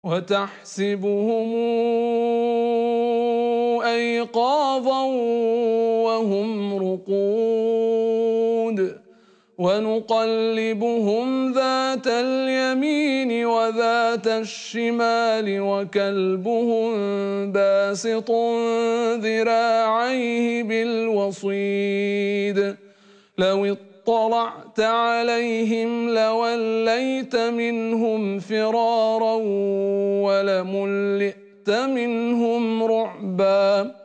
وتحسبهم أيقاظا وهم رقود ونقلبهم ذات اليمين وذات الشمال وكلبهم باسط ذراعيه بالوصيد لو اطلعت عليهم لوليت منهم فرارا ولملئت منهم رعبا